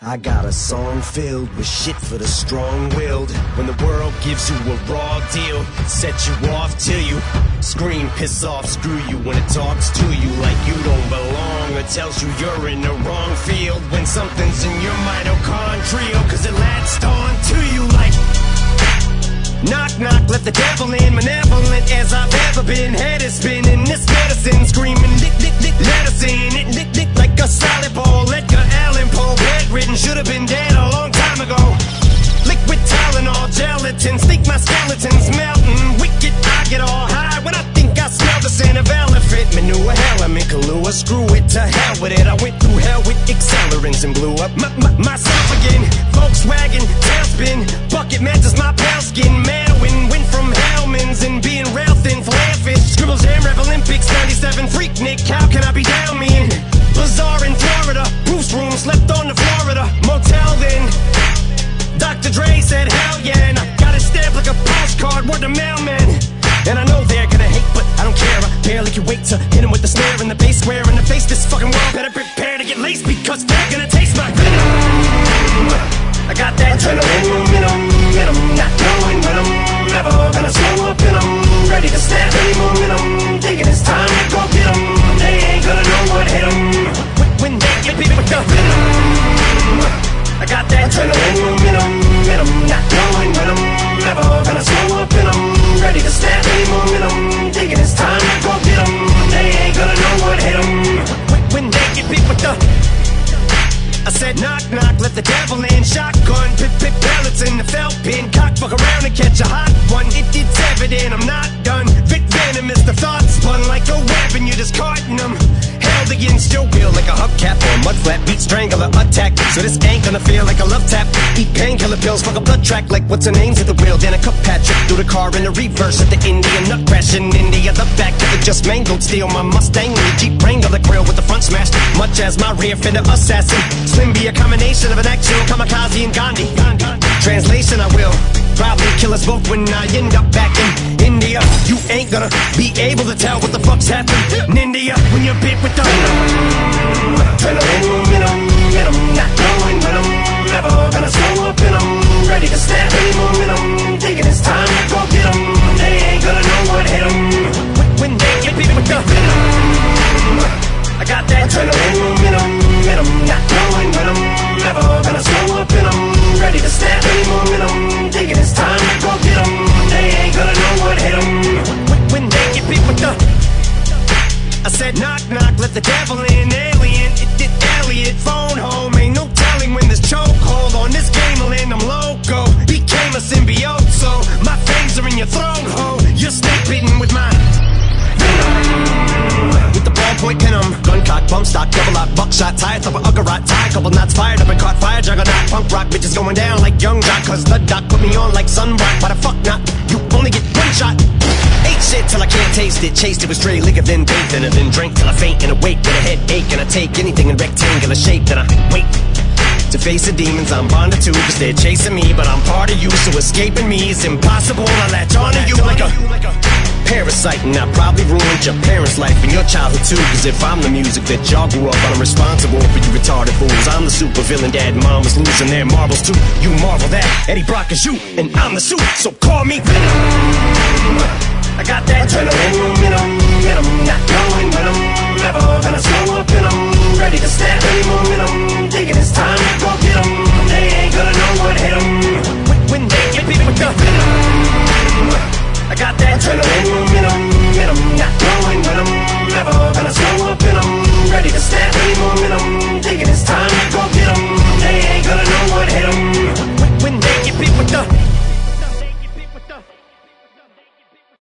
I got a song filled with shit for the strong-willed. When the world gives you a raw deal, set you off till you scream, piss off, screw you. When it talks to you like you don't belong, or tells you you're in the wrong field. When something's in your mitochondrial, cause it latched on to you like knock, knock, let the devil in. Malevolent as I've ever been. Head is spinning, this medicine screaming, dick, dick, dick, medicine. It dick, dick, like a solid ball. Edgar Allan Poe, bedridden, should've been dead a long time ago. Liquid Tylenol, gelatin, think my skeleton's melting. Wicked, I get all high when I think I smell the scent of elephant manure. Hell, I'm in Kahlua, screw it, to hell with it. I went through hell with accelerants and blew up myself again. Volkswagen, tailspin, bucket matches my pale skin. Manwin, went from Hellman's and being rail thin, flare fish. Scribbles, Jam Rap Olympics, 97, freak Nick, how can I be down me in? Bazaar in Florida, Bruce room, slept on the Florida motel then. Dr. Dre said hell yeah, and I got it stamped like a postcard, word to mailman. And I know they're gonna hate, but I don't care. I barely can wait to hit him with the snare and the bass square in the face. This fucking world better prepare to get laced, because they're gonna taste my venom. I got that adrenaline in 'em, not knowing when I'm ever gonna slow up in 'em. Ready to snap any momentum, thinking it's time to go get 'em. They ain't gonna know what hit 'em when they get beat with the venom. I got that adrenaline in 'em, not knowing when I'm ever gonna slow up in 'em. Ready to snap any momentum, thinking it's time to go get 'em. They ain't gonna know what hit 'em when they get beat with the. I said knock, knock, let the devil in. Shotgun, pip, pellets in the felt pin. Cock, fuck around and catch a hot one. It's evident I'm not done. Vic venomous, the thoughts spun like a web and you're discarding them. Held against your will like a hubcap or a mudflap. Beat strangler attack, so this ain't gonna feel like a love tap. Eat painkiller pills, fuck a blood track like what's her name's at the wheel. Then a cup Patrick through the car in the reverse at the Indian nut crash in India. The back of it just mangled, steal my Mustang and the Jeep Wrangler grill with the front smashed. Much as my rear fender assassin. Slim be a combination of an actual kamikaze and Gandhi. Translation, I will probably kill us both when I end up back in India. You ain't gonna be able to tell what the fuck's happened in India when you're bit with the adrenaline in 'em, not knowing when I'm ever gonna slow up in 'em. Ready to snap any momentum, thinking it's time to go get 'em. They ain't gonna know what hit 'em when they get bit with the venom. I got that adrenaline in 'em, not knowing when I'm ever gonna slow up in 'em. Ready to snap any momentum, thinking it's time to go get 'em. They ain't gonna know what hit 'em when they get beat with the. I said knock, knock, let the devil in. Alien, it Elliot, phone home. Ain't no telling when this chokehold on this game will end. I'm loco, became a symbiote, so my fangs are in your throat, ho. You're snake bitten with my with the ballpoint pin 'em. Gun cock, bump stock, double lock, buckshot, tie up a uggerot, tie a couple knots, fired up and caught fire, juggernaut, punk rock, bitches going down like young jock, cause the doc put me on like sunrock. Why the fuck not? You only get one shot. Ate shit till I can't taste it, chased it with stray liquor, then bathed in it, then drank till I faint and awake with a headache, and I take anything in rectangular shape, then I wait to face the demons I'm bonded to, cause they're chasing me, but I'm part of you, so escaping me is impossible. I latch onto you like a parasite, and I probably ruined your parents' life and your childhood too, cause if I'm the music that y'all grew up on, I'm responsible for you retarded fools. I'm the super villain, dad and mom was losing their marbles too. You marvel that Eddie Brock is you, and I'm the suit, so call me Venom. I got that adrenaline in 'em, not knowing when I'm ever gonna slow up in 'em. Ready to snap any momentum, thinking it's time to go